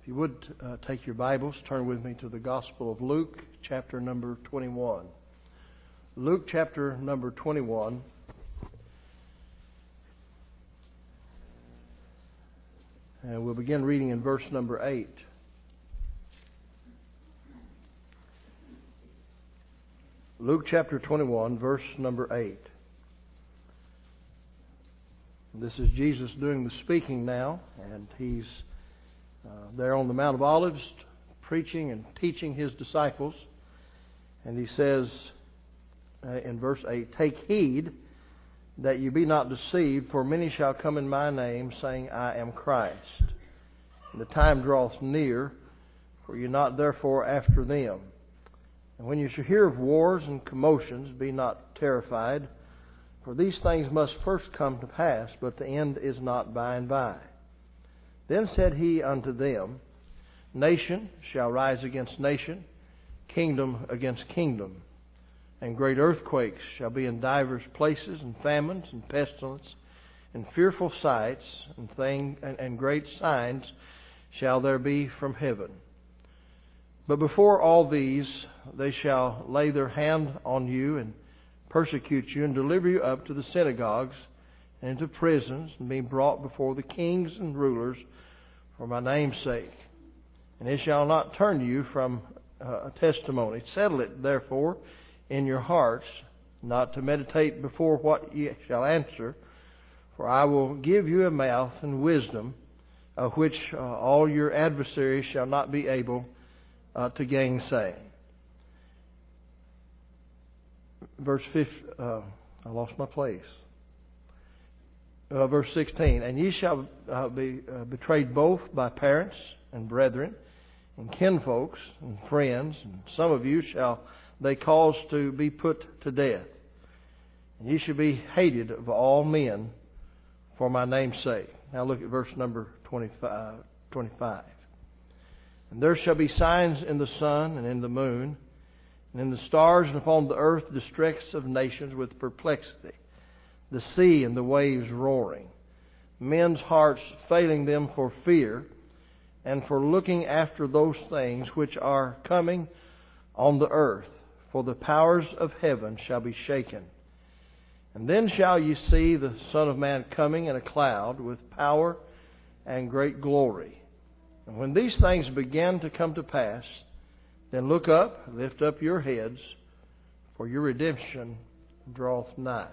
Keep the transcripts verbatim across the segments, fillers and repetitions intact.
If you would uh, take your Bibles, turn with me to the Gospel of Luke, chapter number twenty-one. Luke, chapter number twenty-one. And we'll begin reading in verse number eight. Luke, chapter twenty-one, verse number eight. This is Jesus doing the speaking now, and He's Uh, there on the Mount of Olives, preaching and teaching His disciples. And He says uh, in verse eight, "Take heed that you be not deceived, for many shall come in my name, saying, I am Christ. And the time draweth near, for you not therefore after them. And when you shall hear of wars and commotions, be not terrified, for these things must first come to pass, but the end is not by and by. Then said He unto them, Nation shall rise against nation, kingdom against kingdom. And great earthquakes shall be in divers places, and famines, and pestilence, and fearful sights, and, thing, and, and great signs shall there be from heaven. But before all these they shall lay their hand on you, and persecute you, and deliver you up to the synagogues, and into prisons, and be brought before the kings and rulers for my name's sake. And it shall not turn you from uh, a testimony. Settle it, therefore, in your hearts, not to meditate before what ye shall answer. For I will give you a mouth and wisdom, of which uh, all your adversaries shall not be able uh, to gainsay." Verse fifteen, uh, I lost my place. Uh, verse sixteen, "And ye shall uh, be uh, betrayed both by parents and brethren, and kinfolks and friends, and some of you shall they cause to be put to death. And ye shall be hated of all men for my name's sake." Now look at verse number twenty-five. twenty-five. "And there shall be signs in the sun and in the moon, and in the stars, and upon the earth distress of nations with perplexity, the sea and the waves roaring, men's hearts failing them for fear, and for looking after those things which are coming on the earth. For the powers of heaven shall be shaken. And then shall ye see the Son of Man coming in a cloud with power and great glory. And when these things begin to come to pass, then look up, lift up your heads, for your redemption draweth nigh."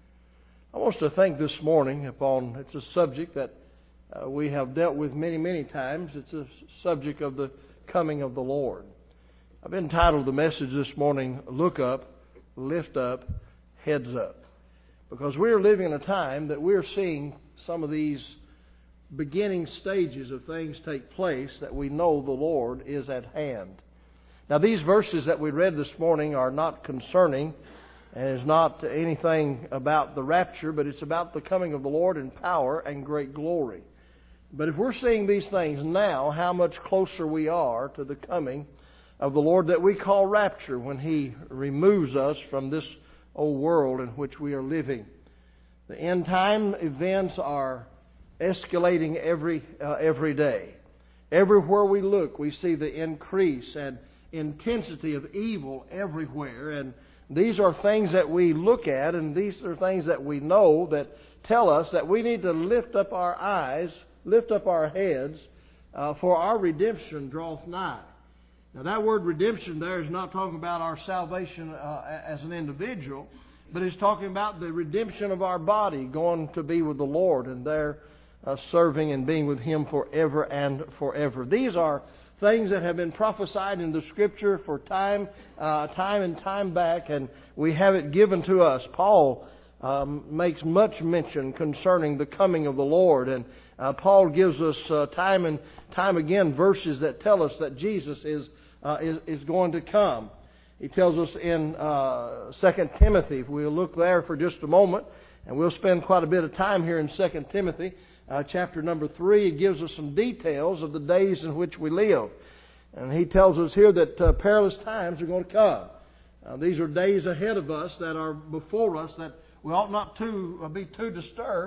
I want us to think this morning upon, it's a subject that uh, we have dealt with many, many times. It's a subject of the coming of the Lord. I've entitled the message this morning, "Look Up, Lift Up, Heads Up." Because we're living in a time that we're seeing some of these beginning stages of things take place that we know the Lord is at hand. Now these verses that we read this morning are not concerning and is not anything about the rapture, but it's about the coming of the Lord in power and great glory. But if we're seeing these things now, how much closer we are to the coming of the Lord that we call rapture, when He removes us from this old world in which we are living. The end time events are escalating every uh, every day. Everywhere we look, we see the increase and intensity of evil everywhere, and these are things that we look at, and these are things that we know that tell us that we need to lift up our eyes, lift up our heads, uh, for our redemption draweth nigh. Now that word redemption there is not talking about our salvation uh, as an individual, but it's talking about the redemption of our body, going to be with the Lord and there uh, serving and being with Him forever and forever. These are things that have been prophesied in the Scripture for time, uh, time and time back, and we have it given to us. Paul um, makes much mention concerning the coming of the Lord, and uh, Paul gives us uh, time and time again verses that tell us that Jesus is uh, is, is going to come. He tells us in uh, Second Timothy. If we'll look there for just a moment, and we'll spend quite a bit of time here in Second Timothy. Uh, chapter number three, it gives us some details of the days in which we live. And he tells us here that uh, perilous times are going to come. Uh, these are days ahead of us that are before us that we ought not to uh, be too disturbed,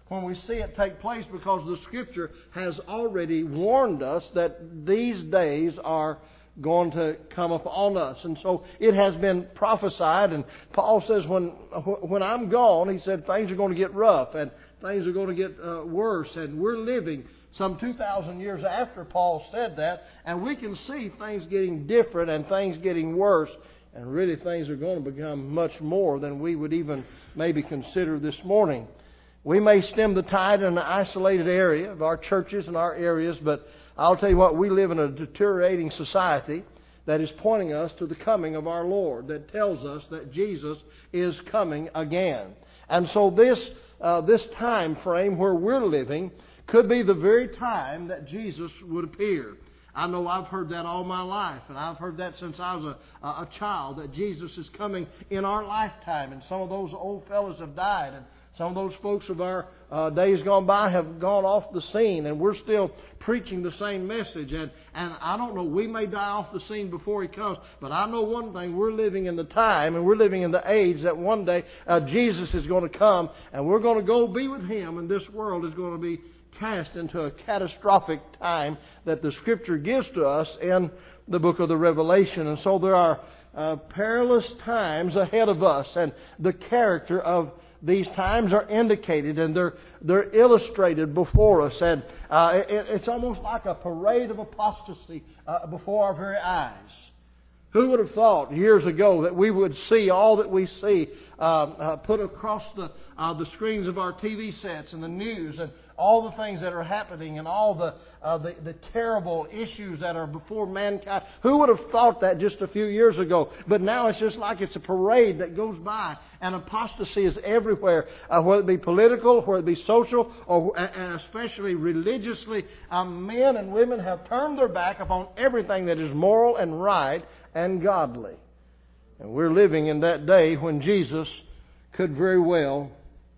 when we see it take place, because the Scripture has already warned us that these days are going to come upon us. And so it has been prophesied, and Paul says when when I'm gone, he said things are going to get rough and things are going to get uh, worse, and we're living some two thousand years after Paul said that, and we can see things getting different and things getting worse, and really things are going to become much more than we would even maybe consider this morning. We may stem the tide in an isolated area of our churches and our areas, but I'll tell you what, we live in a deteriorating society that is pointing us to the coming of our Lord, that tells us that Jesus is coming again. And so this uh, this time frame where we're living could be the very time that Jesus would appear. I know I've heard that all my life, and I've heard that since I was a, a child, that Jesus is coming in our lifetime. And some of those old fellows have died, and some of those folks of our uh, days gone by have gone off the scene, and we're still preaching the same message. And, and I don't know, we may die off the scene before He comes, but I know one thing, we're living in the time and we're living in the age that one day uh, Jesus is going to come, and we're going to go be with Him, and this world is going to be cast into a catastrophic time that the Scripture gives to us in the book of the Revelation. And so there are uh, perilous times ahead of us, and the character of these times are indicated, and they're they're illustrated before us, and uh, it, it's almost like a parade of apostasy uh, before our very eyes. Who would have thought years ago that we would see all that we see uh, uh, put across the uh, the screens of our T V sets and the news, and all the things that are happening, and all the, uh, the the terrible issues that are before mankind? Who would have thought that just a few years ago? But now it's just like it's a parade that goes by, and apostasy is everywhere, uh, whether it be political, whether it be social, or and especially religiously. Um, men and women have turned their back upon everything that is moral and right and godly. And we're living in that day when Jesus could very well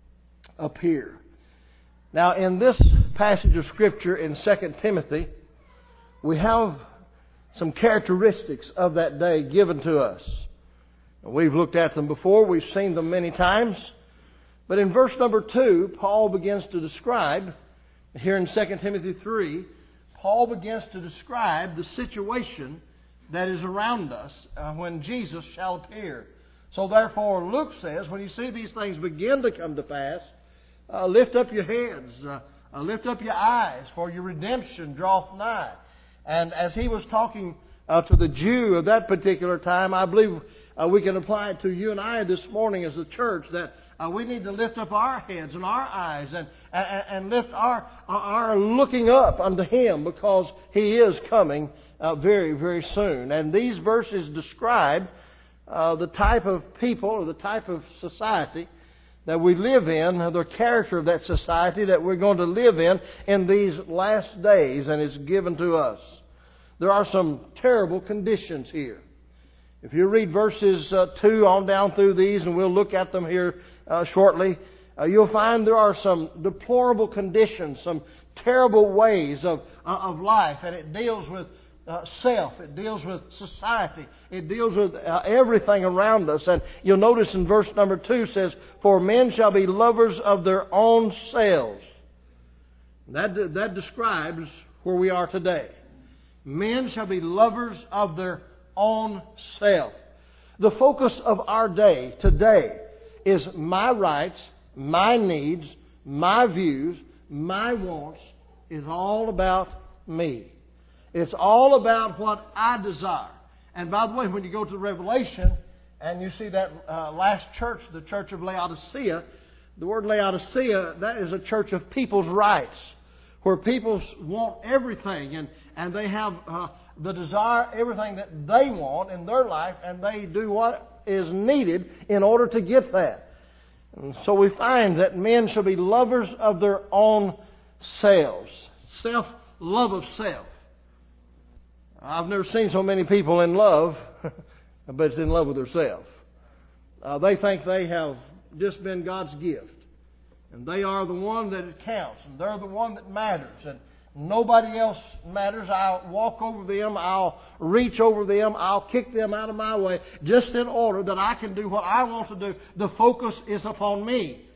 appear. Now, in this passage of Scripture in Second Timothy, we have some characteristics of that day given to us. We've looked at them before. We've seen them many times. But in verse number two, Paul begins to describe, here in Second Timothy three, Paul begins to describe the situation that is around us uh, when Jesus shall appear. So therefore, Luke says, when you see these things begin to come to pass, Uh, lift up your heads, uh, uh, lift up your eyes, for your redemption draweth nigh. And as he was talking uh, to the Jew of that particular time, I believe uh, we can apply it to you and I this morning as a church, that uh, we need to lift up our heads and our eyes and, and, and lift our, our looking up unto Him, because He is coming uh, very, very soon. And these verses describe uh, the type of people or the type of society that we live in, the character of that society that we're going to live in in these last days, and it's given to us. There are some terrible conditions here. If you read verses uh, two on down through these, and we'll look at them here uh, shortly, uh, you'll find there are some deplorable conditions, some terrible ways of, uh, of life, and it deals with Uh, self. It deals with society. It deals with uh, everything around us. And you'll notice in verse number two says, "For men shall be lovers of their own selves." That, that describes where we are today. Men shall be lovers of their own self. The focus of our day today is my rights, my needs, my views, my wants. It's all about me. It's all about what I desire. And by the way, when you go to Revelation and you see that uh, last church, the church of Laodicea, the word Laodicea, that is a church of people's rights, where people want everything, and, and they have uh, the desire, everything that they want in their life, and they do what is needed in order to get that. And so we find that men shall be lovers of their own selves. Self, love of self. I've never seen so many people in love, but it's in love with themselves. Uh, they think they have just been God's gift, and they are the one that it counts, and they're the one that matters, and nobody else matters. I'll walk over them, I'll reach over them, I'll kick them out of my way, just in order that I can do what I want to do. The focus is upon me.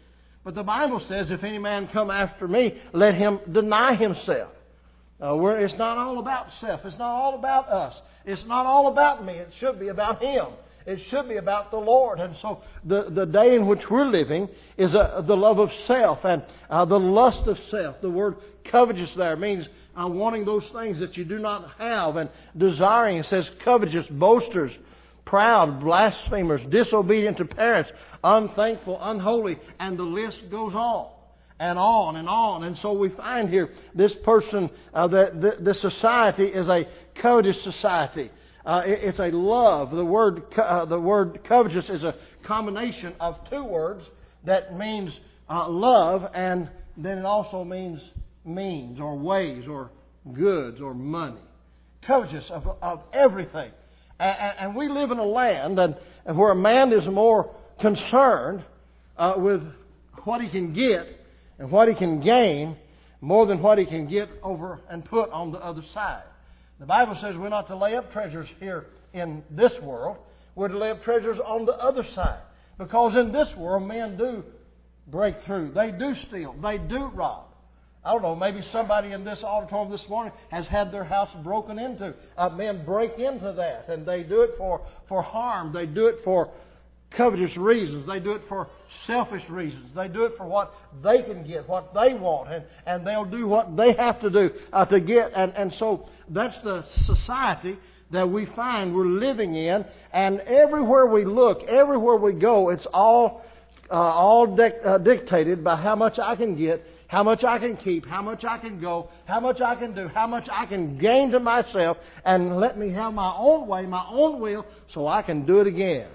But the Bible says, if any man come after me, let him deny himself. Uh, where it's not all about self. It's not all about us. It's not all about me. It should be about Him. It should be about the Lord. And so the, the day in which we're living is a, the love of self and uh, the lust of self. The word covetous there means uh, wanting those things that you do not have and desiring. It says covetous, boasters, proud, blasphemers, disobedient to parents, unthankful, unholy, and the list goes on. And on and on. And so we find here this person, uh, that this society is a covetous society. Uh, it, it's a love. The word, uh, the word covetous is a combination of two words that means uh, love, and then it also means means or ways or goods or money. Covetous of, of everything. And, and we live in a land and, and where a man is more concerned uh, with what he can get and what he can gain more than what he can get over and put on the other side. The Bible says we're not to lay up treasures here in this world. We're to lay up treasures on the other side. Because in this world, men do break through. They do steal. They do rob. I don't know, maybe somebody in this auditorium this morning has had their house broken into. Uh, men break into that, and they do it for, for harm. They do it for covetous reasons. They do it for selfish reasons. They do it for what they can get, what they want, and, and they'll do what they have to do uh, to get. And, and so that's the society that we find we're living in. And everywhere we look, everywhere we go, it's all uh, all dic- uh, dictated by how much I can get, how much I can keep, how much I can go, how much I can do, how much I can gain to myself, and let me have my own way, my own will, so I can do it again.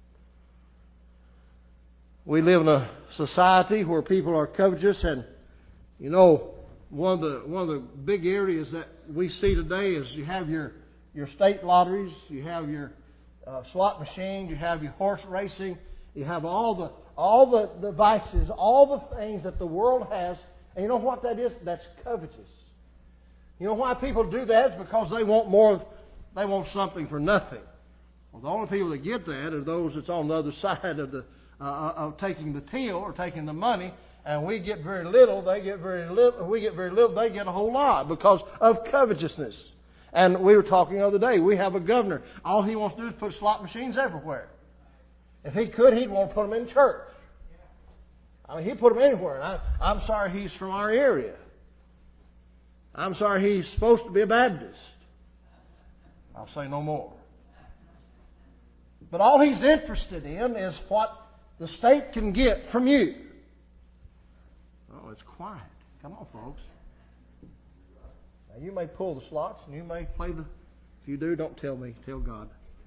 We live in a society where people are covetous, and you know, one of the one of the big areas that we see today is you have your your state lotteries, you have your uh, slot machines, you have your horse racing, you have all the all the, the vices, all the things that the world has, and you know what that is? That's covetous. You know why people do that? It's because they want more. They want something for nothing. Well, the only people that get that are those that's on the other side of the Uh, of taking the till or taking the money, and we get very little, they get very little, we get very little, they get a whole lot because of covetousness. And we were talking the other day, we have a governor, all he wants to do is put slot machines everywhere. If he could, he'd want to put them in church. I mean, he'd put them anywhere. And I, I'm sorry he's from our area. I'm sorry he's supposed to be a Baptist. I'll say no more. But all he's interested in is what the state can get from you. Oh, it's quiet. Come on, folks. Now, you may pull the slots and you may play the... If you do, don't tell me. Tell God.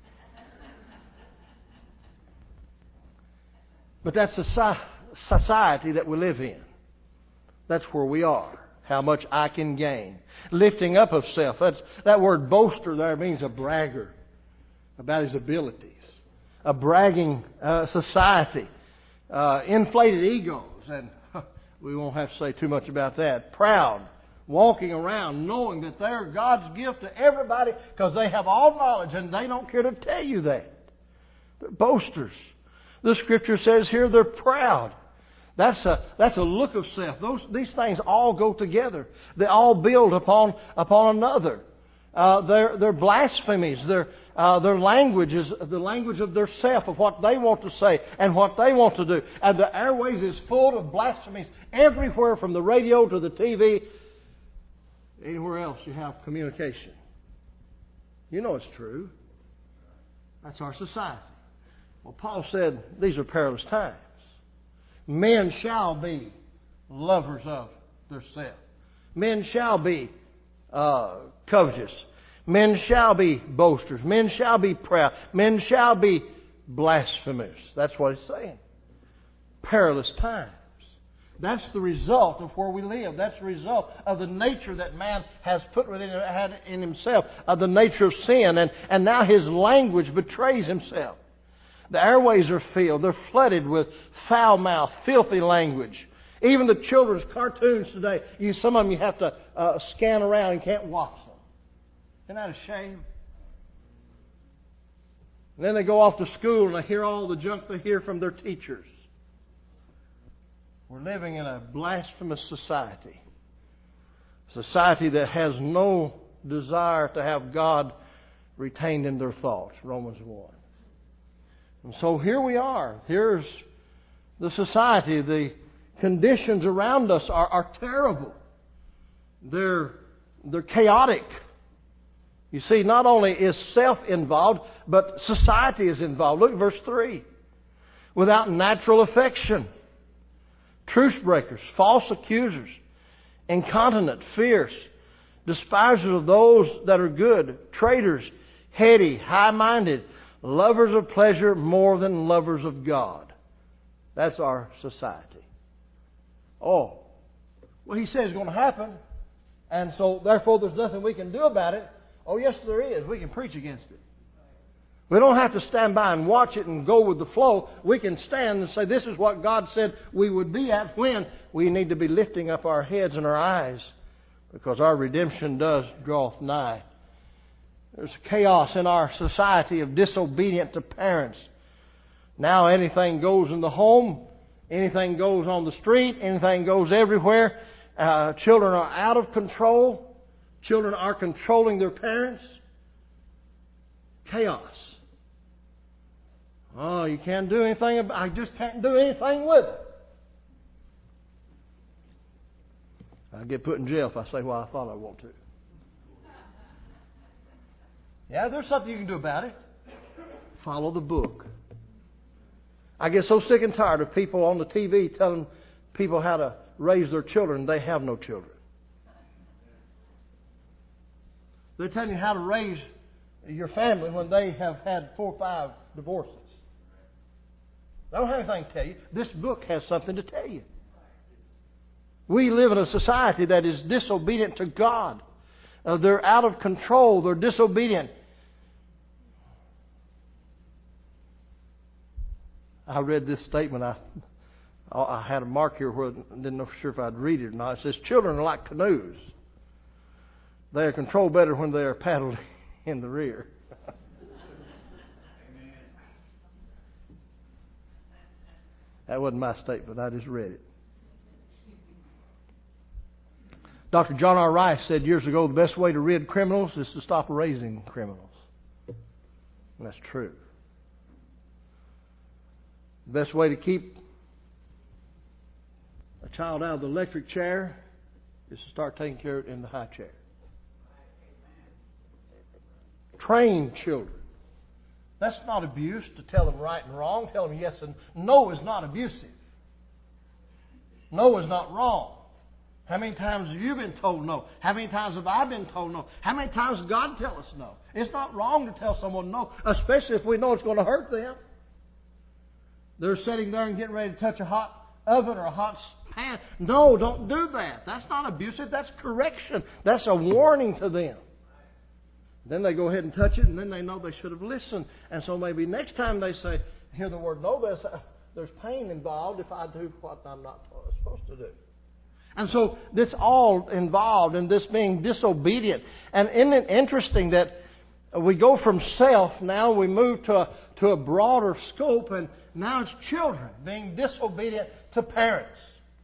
But that's the society that we live in. That's where we are. How much I can gain. Lifting up of self. That's, that word boaster there means a bragger about his abilities. A bragging uh, society, uh, inflated egos, and we won't have to say too much about that. Proud, walking around knowing that they're God's gift to everybody because they have all knowledge and they don't care to tell you that. They're boasters. The Scripture says here they're proud. That's a that's a look of self. Those these things all go together. They all build upon upon another. Uh, they're, they're blasphemies. Their uh, their language is the language of their self, of what they want to say and what they want to do. And the airways is full of blasphemies everywhere, from the radio to the T V. Anywhere else you have communication. You know it's true. That's our society. Well, Paul said these are perilous times. Men shall be lovers of their self. Men shall be Uh, covetous. Men shall be boasters. Men shall be proud. Men shall be blasphemers. That's what it's saying. Perilous times. That's the result of where we live. That's the result of the nature that man has put within had in himself, of the nature of sin. And, and now his language betrays himself. The airways are filled. They're flooded with foul-mouthed, filthy language. Even the children's cartoons today, you, some of them you have to uh, scan around and can't watch them. Isn't that a shame? And then they go off to school and they hear all the junk they hear from their teachers. We're living in a blasphemous society. Society that has no desire to have God retained in their thoughts. Romans one. And so here we are. Here's the society. The conditions around us are, are terrible. They're, they're chaotic. You see, not only is self involved, but society is involved. Look at verse three. Without natural affection, truce breakers, false accusers, incontinent, fierce, despisers of those that are good, traitors, heady, high-minded, lovers of pleasure more than lovers of God. That's our society. Oh, well, he says it's going to happen, and so therefore there's nothing we can do about it. Oh, yes, there is. We can preach against it. We don't have to stand by and watch it and go with the flow. We can stand and say, this is what God said we would be at when we need to be lifting up our heads and our eyes, because our redemption does draweth nigh. There's chaos in our society of disobedient to parents. Now anything goes in the home, anything goes on the street, anything goes everywhere. Uh, children are out of control. Children are controlling their parents. Chaos. Oh, you can't do anything about I just can't do anything with it. I'll get put in jail if I say what I thought I want to. Yeah, there's something you can do about it. Follow the book. I get so sick and tired of people on the T V telling people how to raise their children. They have no children. They're telling you how to raise your family when they have had four or five divorces. They don't have anything to tell you. This book has something to tell you. We live in a society that is disobedient to God. Uh, they're out of control. They're disobedient. I read this statement. I I had a mark here where I didn't know for sure if I'd read it or not. It says, children are like canoes. They are controlled better when they are paddled in the rear. That wasn't my statement. I just read it. Doctor John R. Rice said years ago, the best way to rid criminals is to stop raising criminals. And that's true. The best way to keep a child out of the electric chair is to start taking care of it in the high chair. Train children. That's not abuse to tell them right and wrong. Tell them yes and no is not abusive. No is not wrong. How many times have you been told no? How many times have I been told no? How many times does God tell us no? It's not wrong to tell someone no, especially if we know it's going to hurt them. They're sitting there and getting ready to touch a hot oven or a hot pan. No, don't do that. That's not abusive. That's correction. That's a warning to them. Then they go ahead and touch it, and then they know they should have listened. And so maybe next time they say, hear the word no, there's, there's pain involved if I do what I'm not supposed to do. And so this all involved in this being disobedient. And isn't it interesting that we go from self, now we move to a, to a broader scope, and now it's children being disobedient to parents.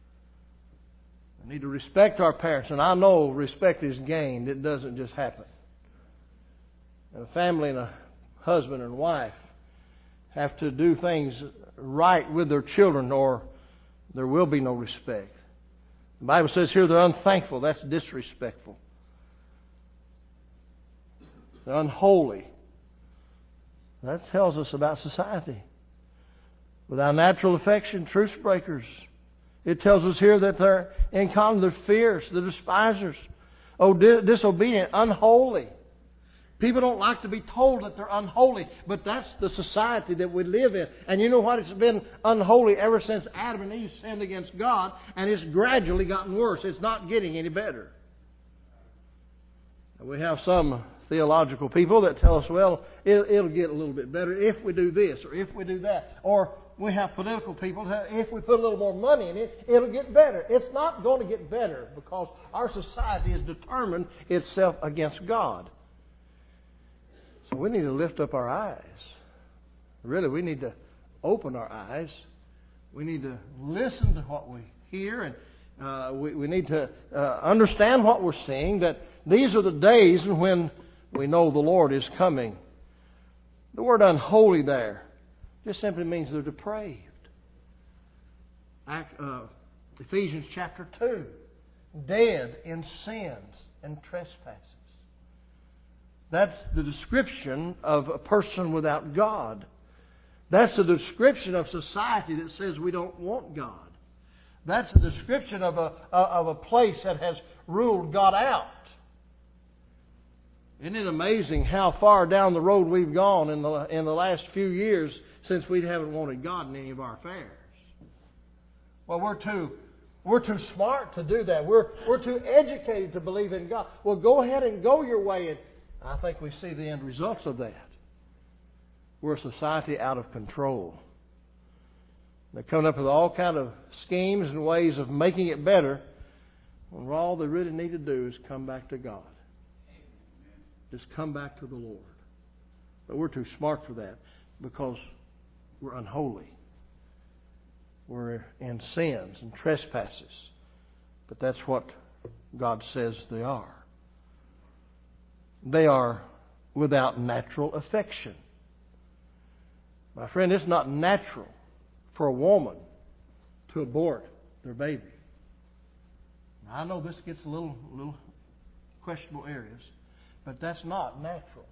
We need to respect our parents, and I know respect is gained. It doesn't just happen. And a family and a husband and wife have to do things right with their children, or there will be no respect. The Bible says here they're unthankful. That's disrespectful. They're unholy. That tells us about society. Without natural affection, truce breakers. It tells us here that they're incontinent, they're fierce, they're despisers. Oh, di- disobedient, unholy. People don't like to be told that they're unholy, but that's the society that we live in. And you know what? It's been unholy ever since Adam and Eve sinned against God, and it's gradually gotten worse. It's not getting any better. We have some theological people that tell us, well, it'll get a little bit better if we do this or if we do that. Or we have political people that if we put a little more money in it, it'll get better. It's not going to get better because our society has determined itself against God. So we need to lift up our eyes. Really, we need to open our eyes. We need to listen to what we hear and uh, we, we need to uh, understand what we're seeing, that these are the days when we know the Lord is coming. The word unholy there just simply means they're depraved. Act, uh, Ephesians chapter two. Dead in sins and trespasses. That's the description of a person without God. That's the description of society that says we don't want God. That's the description of a, of a place that has ruled God out. Isn't it amazing how far down the road we've gone in the, in the last few years since we haven't wanted God in any of our affairs? Well, we're too, we're too smart to do that. We're, we're too educated to believe in God. Well, go ahead and go your way. And I think we see the end results of that. We're a society out of control. They're coming up with all kind of schemes and ways of making it better, when all they really need to do is come back to God. Just come back to the Lord. But we're too smart for that because we're unholy. We're in sins and trespasses. But that's what God says they are. They are without natural affection. My friend, it's not natural for a woman to abort their baby. Now, I know this gets a little, little questionable areas, but that's not natural.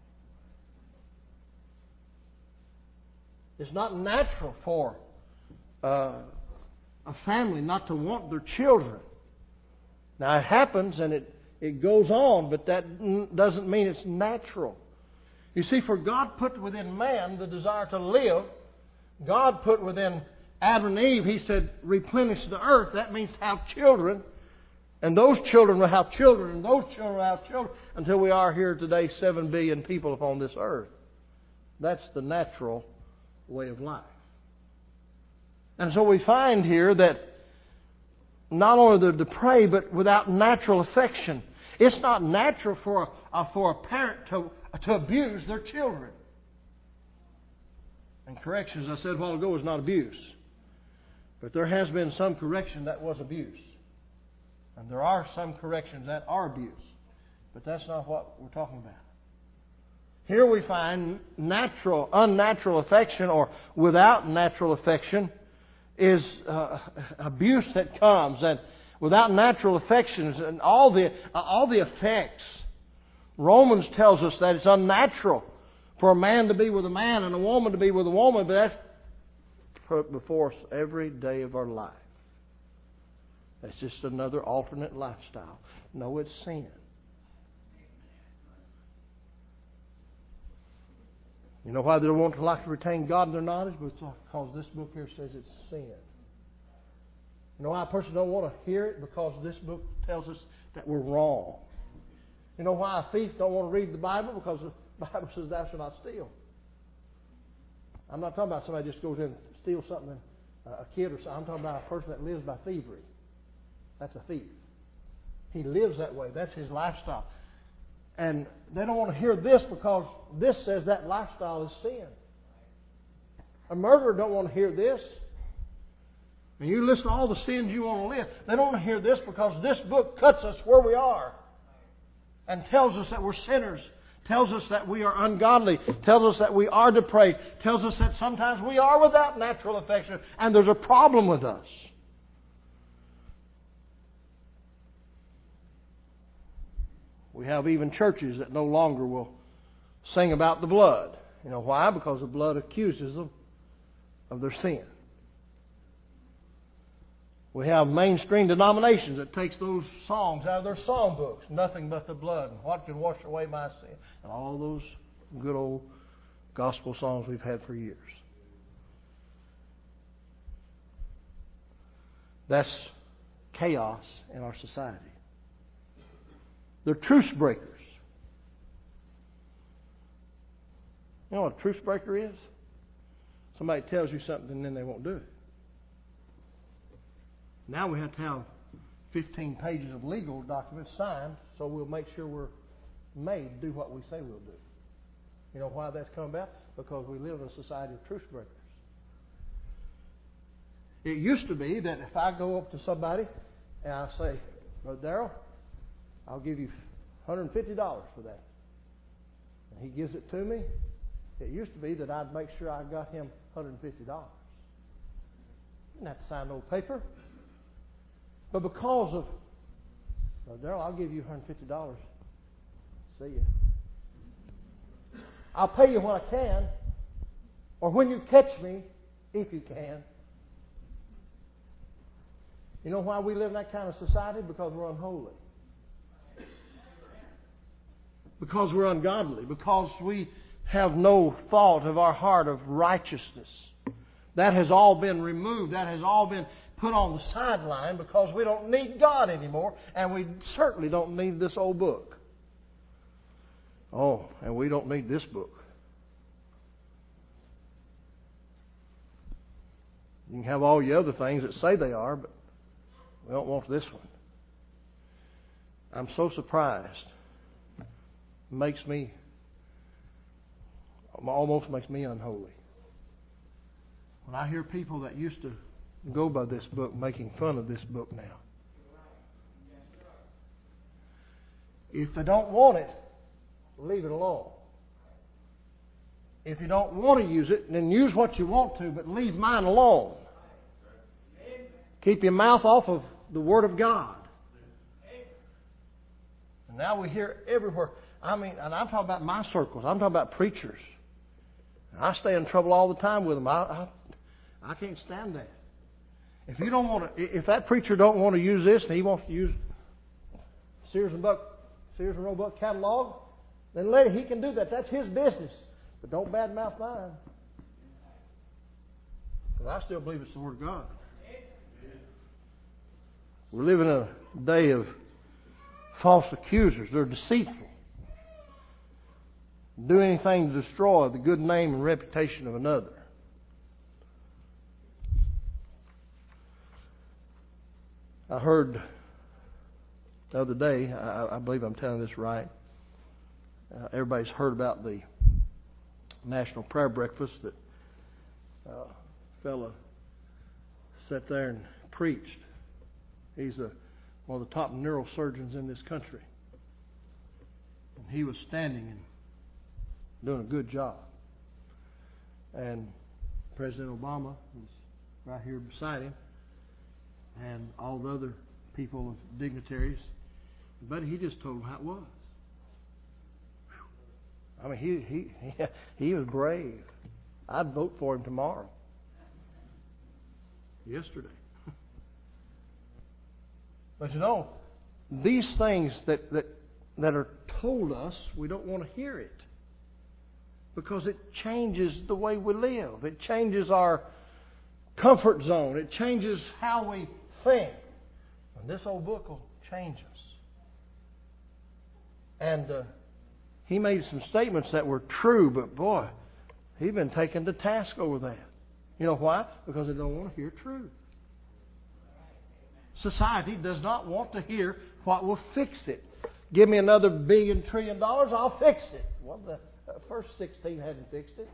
It's not natural for uh, a family not to want their children. Now, it happens and it, it goes on, but that doesn't mean it's natural. You see, for God put within man the desire to live. God put within Adam and Eve, He said, replenish the earth. That means have children. And those children will have children, and those children will have children, until we are here today, seven billion people upon this earth. That's the natural way of life. And so we find here that not only they're depraved, but without natural affection. It's not natural for a, for a parent to, to abuse their children. And correction, as I said a while ago, is not abuse. But there has been some correction that was abuse. And there are some corrections that are abuse. But that's not what we're talking about. Here we find natural, unnatural affection, or without natural affection, is uh, abuse that comes. And without natural affections and all the uh, all the effects. Romans tells us that it's unnatural for a man to be with a man and a woman to be with a woman, but that's put before us every day of our life. That's just another alternate lifestyle. No, it's sin. You know why they don't want to like to retain God in their knowledge? Because this book here says it's sin. You know why a person don't want to hear it? Because this book tells us that we're wrong. You know why a thief don't want to read the Bible? Because the Bible says thou shalt not steal. I'm not talking about somebody just goes in and steals something, a kid or something. I'm talking about a person that lives by thievery. That's a thief. He lives that way. That's his lifestyle. And they don't want to hear this because this says that lifestyle is sin. A murderer don't want to hear this. And you listen to all the sins you want to live. They don't want to hear this because this book cuts us where we are and tells us that we're sinners, tells us that we are ungodly, tells us that we are depraved, tells us that sometimes we are without natural affection and there's a problem with us. We have even churches that no longer will sing about the blood. You know why? Because the blood accuses them of their sin. We have mainstream denominations that takes those songs out of their songbooks. Nothing but the blood. And what can wash away my sin? And all those good old gospel songs we've had for years. That's chaos in our society. They're truce breakers. You know what a truce breaker is? Somebody tells you something and then they won't do it. Now we have to have fifteen pages of legal documents signed so we'll make sure we're made to do what we say we'll do. You know why that's come about? Because we live in a society of truce breakers. It used to be that if I go up to somebody and I say, Brother Darrell, I'll give you one hundred fifty dollars for that. And he gives it to me. It used to be that I'd make sure I got him one hundred fifty dollars. You didn't have to sign no paper. But because of, Brother Darrell, I'll give you one hundred fifty dollars. See ya. I'll pay you when I can, or when you catch me, if you can. You know why we live in that kind of society? Because we're unholy. Because we're ungodly. Because we have no thought of our heart of righteousness. That has all been removed. That has all been put on the sideline because we don't need God anymore, and we certainly don't need this old book. Oh, and we don't need this book. You can have all the other things that say they are, but we don't want this one. I'm so surprised. It makes me, almost makes me unholy. When I hear people that used to go by this book making fun of this book now. If they don't want it, leave it alone. If you don't want to use it, then use what you want to, but leave mine alone. Keep your mouth off of the Word of God. And now we hear everywhere. I mean, and I'm talking about my circles. I'm talking about preachers. I stay in trouble all the time with them. I, I, I can't stand that. If you don't want to, if that preacher don't want to use this and he wants to use Sears and Buck, Sears and Roebuck catalog, then let he can do that. That's his business. But don't badmouth mine. Because I still believe it's the Word of God. We live in a day of false accusers. They're deceitful. Do anything to destroy the good name and reputation of another. I heard the other day, I, I believe I'm telling this right, uh, everybody's heard about the National Prayer Breakfast that uh, a fella sat there and preached. He's a, one of the top neurosurgeons in this country. And he was standing and doing a good job. And President Obama was right here beside him, and all the other people of dignitaries. But he just told them how it was. I mean, he he he was brave. I'd vote for him tomorrow. Yesterday. But you know, these things that, that that are told us, we don't want to hear it. Because it changes the way we live. It changes our comfort zone. It changes how we think. And this old book will change us. And uh, he made some statements that were true, but boy, he's been taken to task over that. You know why? Because they don't want to hear truth. Society does not want to hear what will fix it. Give me another billion trillion dollars, I'll fix it. Well, the first sixteen hadn't fixed it.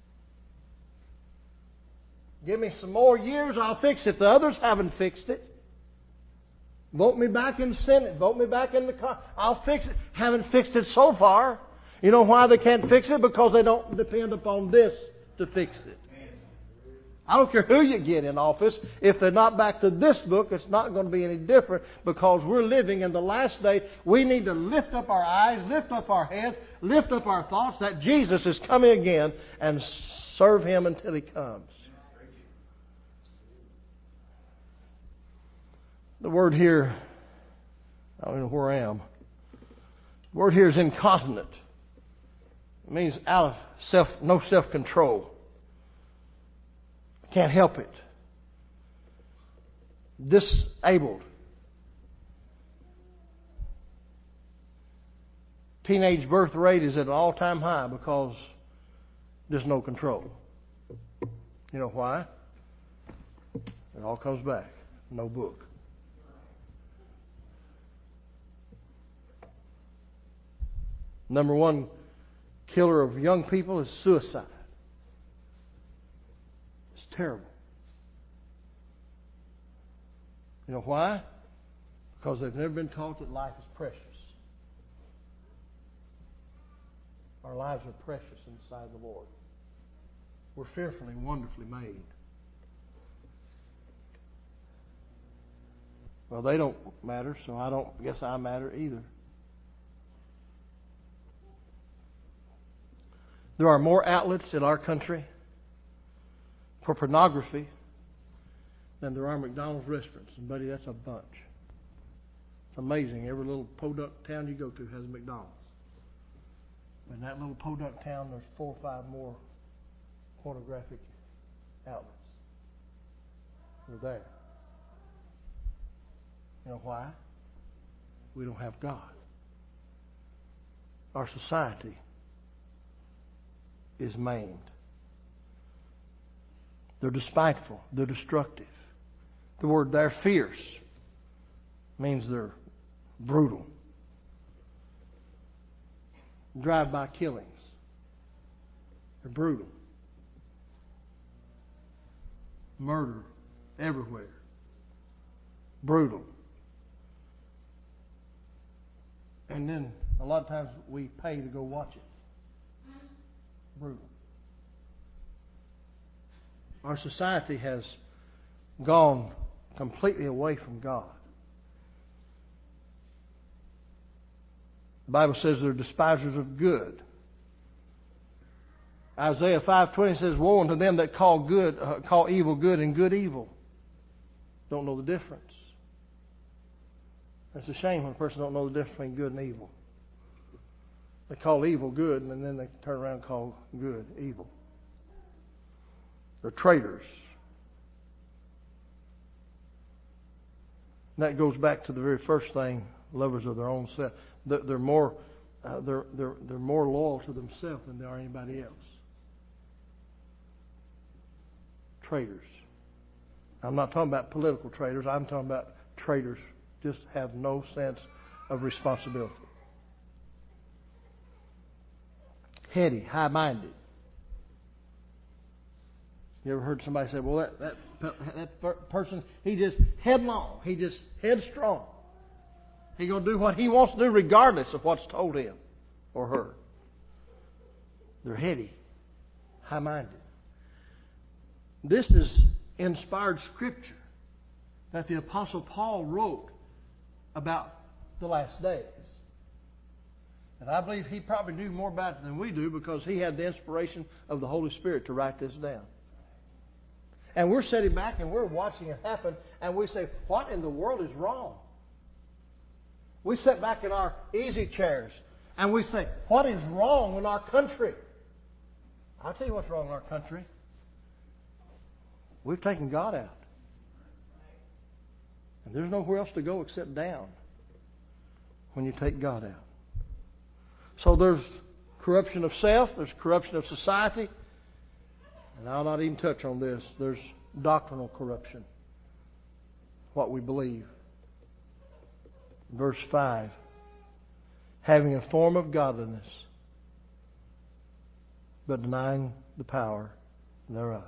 Give me some more years, I'll fix it. The others haven't fixed it. Vote me back in the Senate. Vote me back in the Congress. I'll fix it. Haven't fixed it so far. You know why they can't fix it? Because they don't depend upon this to fix it. I don't care who you get in office. If they're not back to this book, it's not going to be any different because we're living in the last day. We need to lift up our eyes, lift up our heads, lift up our thoughts that Jesus is coming again and serve Him until He comes. The word here, I don't know where I am. The word here is incontinent. It means out of self, no self-control. Can't help it. Disabled. Teenage birth rate is at an all-time high because there's no control. You know why? It all comes back. No book. Number one killer of young people is suicide. Terrible. You know why? Because they've never been taught that life is precious. Our lives are precious inside the Lord. We're fearfully and wonderfully made. Well, they don't matter, so I don't guess I matter either. There are more outlets in our country for pornography than there are McDonald's restaurants. And buddy, that's a bunch. It's amazing. Every little podunk town you go to has a McDonald's. In that little podunk town, there's four or five more pornographic outlets. They're there. You know why? We don't have God. Our society is maimed. They're despiteful. They're destructive. The word there, fierce, means they're brutal. Drive-by killings. They're brutal. Murder everywhere. Brutal. And then a lot of times we pay to go watch it. Brutal. Our society has gone completely away from God. The Bible says they're despisers of good. Isaiah five twenty says, "Woe unto them that call good, uh, call evil good and good evil." Don't know the difference. It's a shame when a person don't know the difference between good and evil. They call evil good, and then they turn around and call good evil. They're traitors. And that goes back to the very first thing: lovers of their own self. They're more, uh, they're they're they're more loyal to themselves than they are anybody else. Traitors. I'm not talking about political traitors. I'm talking about traitors. Just have no sense of responsibility. Heady, high-minded. You ever heard somebody say, "Well, that that that person, he just headlong, he just headstrong. He's going to do what he wants to do regardless of what's told him or her." They're heady, high-minded. This is inspired scripture that the Apostle Paul wrote about the last days. And I believe he probably knew more about it than we do because he had the inspiration of the Holy Spirit to write this down. And we're sitting back and we're watching it happen and we say, what in the world is wrong? We sit back in our easy chairs and we say, what is wrong in our country? I'll tell you what's wrong in our country. We've taken God out. And there's nowhere else to go except down when you take God out. So there's corruption of self, there's corruption of society, and I'll not even touch on this. There's doctrinal corruption, what we believe. Verse five, having a form of godliness, but denying the power thereof.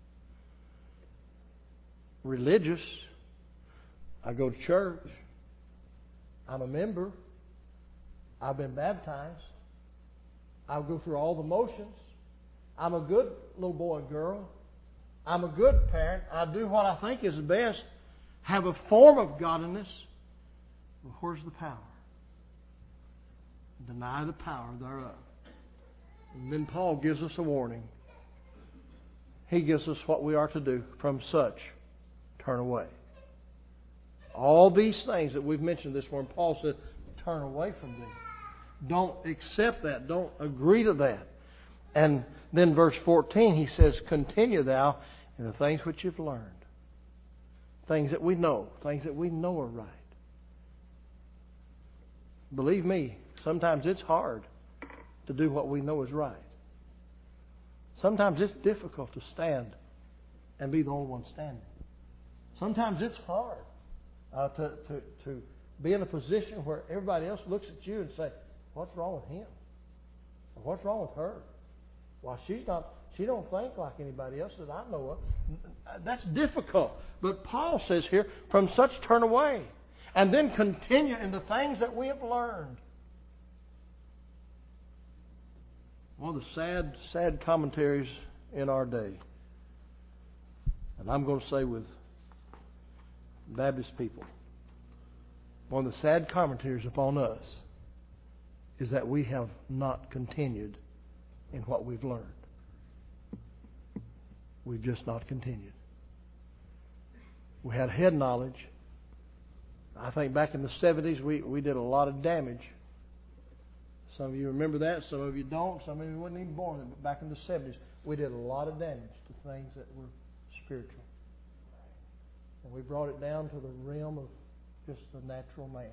Religious. I go to church. I'm a member. I've been baptized. I'll go through all the motions. I'm a good little boy and girl. I'm a good parent. I do what I think is best. Have a form of godliness. Well, where's the power? Deny the power thereof. And then Paul gives us a warning. He gives us what we are to do. From such, turn away. All these things that we've mentioned this morning, Paul said, turn away from them. Don't accept that. Don't agree to that. And then verse fourteen, he says, continue thou in the things which you've learned. Things that we know. Things that we know are right. Believe me, sometimes it's hard to do what we know is right. Sometimes it's difficult to stand and be the only one standing. Sometimes it's hard uh, to, to, to be in a position where everybody else looks at you and say, what's wrong with him? Or what's wrong with her? Well, she's not, she don't think like anybody else that I know of. That's difficult. But Paul says here, from such turn away. And then continue in the things that we have learned. One of the sad, sad commentaries in our day, and I'm going to say with Baptist people, one of the sad commentaries upon us is that we have not continued in what we've learned. We've just not continued. We had head knowledge. I think back in the seventies we, we did a lot of damage. Some of you remember that, some of you don't, some of you weren't even born then, but back in the seventies we did a lot of damage to things that were spiritual. And we brought it down to the realm of just the natural man.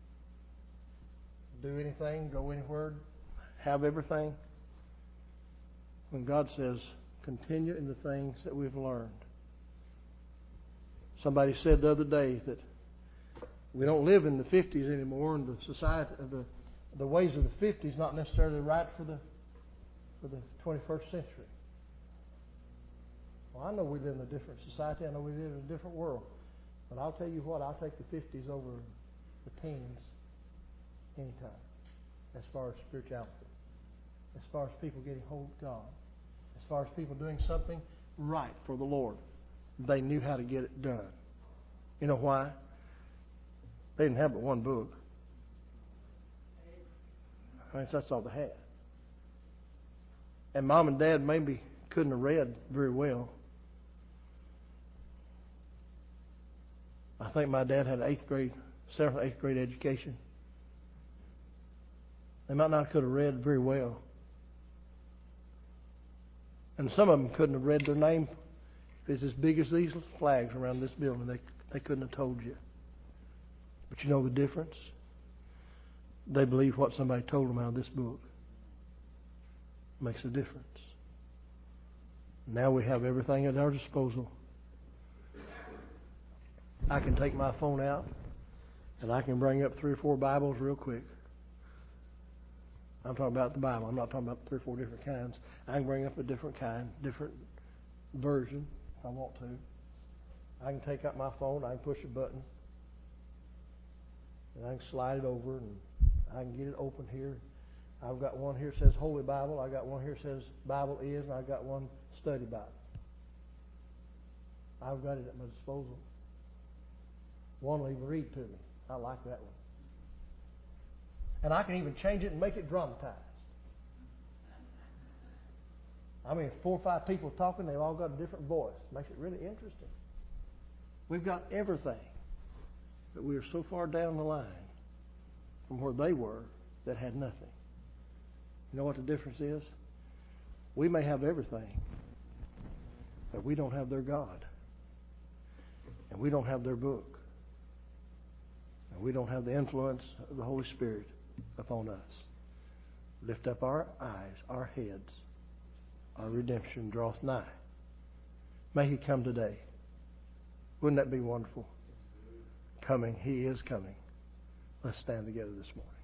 Do anything, go anywhere, have everything. When God says, continue in the things that we've learned. Somebody said the other day that we don't live in the fifties anymore, and the society, the the ways of the fifties not necessarily right for the for the twenty-first century. Well, I know we live in a different society. I know we live in a different world. But I'll tell you what, I'll take the fifties over the teens anytime, as far as spirituality, as far as people getting hold of God, as far as people doing something right for the Lord. They knew how to get it done. You know why? They didn't have but one book. I mean, that's all they had. And Mom and Dad maybe couldn't have read very well. I think my dad had an eighth grade, seventh, eighth grade education. They might not could have read very well. And some of them couldn't have read their name. It's as big as these flags around this building. They, they couldn't have told you. But you know the difference? They believed what somebody told them out of this book. It makes a difference. Now we have everything at our disposal. I can take my phone out and I can bring up three or four Bibles real quick. I'm talking about the Bible. I'm not talking about three or four different kinds. I can bring up a different kind, different version if I want to. I can take out my phone, I can push a button, and I can slide it over, and I can get it open here. I've got one here that says Holy Bible. I've got one here that says Bible is, and I've got one Study Bible. I've got it at my disposal. One will even read to me. I like that one. And I can even change it and make it dramatized. I mean, four or five people talking, they've all got a different voice. Makes it really interesting. We've got everything. But we are so far down the line from where they were that had nothing. You know what the difference is? We may have everything, but we don't have their God. And we don't have their book. And we don't have the influence of the Holy Spirit upon us. Lift up our eyes, our heads. Our redemption draweth nigh. May He come today. Wouldn't that be wonderful? Coming. He is coming. Let's stand together this morning.